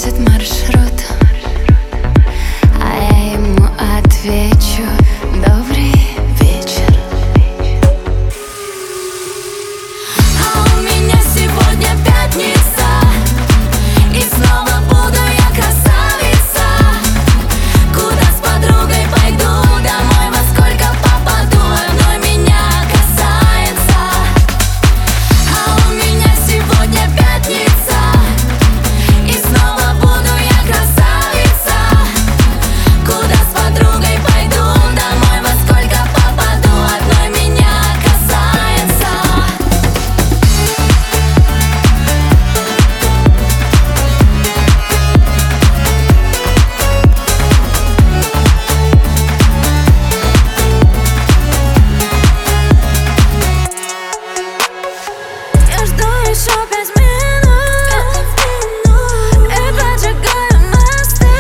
спросит маршрут, а я ему отвечу: добрый вечер. А у меня сегодня пятница, и снова буду я красавица. Куда с подругой пойду домой, во сколько попаду, одной меня касается. А у меня сегодня пятница, и снова буду я красавица. Куда с подругой пойду домой, во сколько попаду, одной меня касается. Я жду еще 5 минут и поджигаю мосты.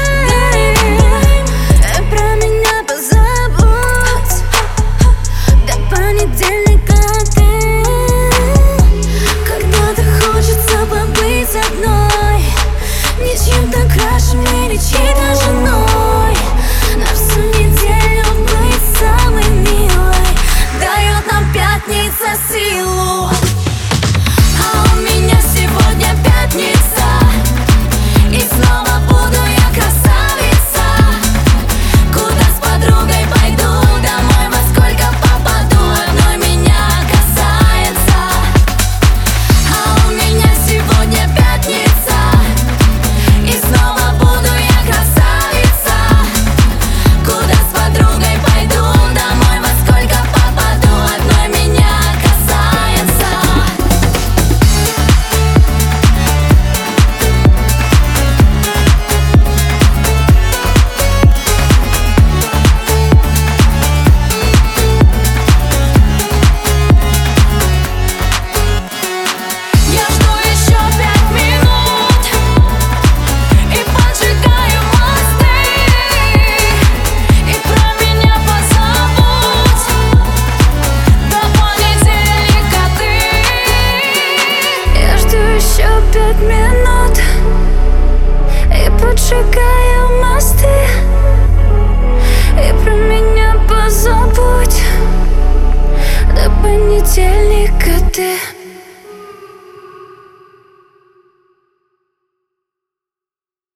И про меня позабудь до понедельника ты. Когда-то хочется побыть одной, не чьим-то крашем или чьей-то женой. На всю неделю быть самой милой дает нам пятница силу. А у меня сегодня пятница, и снова буду я красавица. Куда с подругой пойду домой, во сколько попаду, одной меня касается. А у меня сегодня пятница, и снова буду я красавица. Куда с подругой пойду домой, во сколько попаду, одной меня касается. Я жду еще 5 минут и поджигаю мосты. И про меня позабудь до понедельника ты. Я жду еще 5 минут и поджигаю мосты. И про меня позабудь до понедельника ты.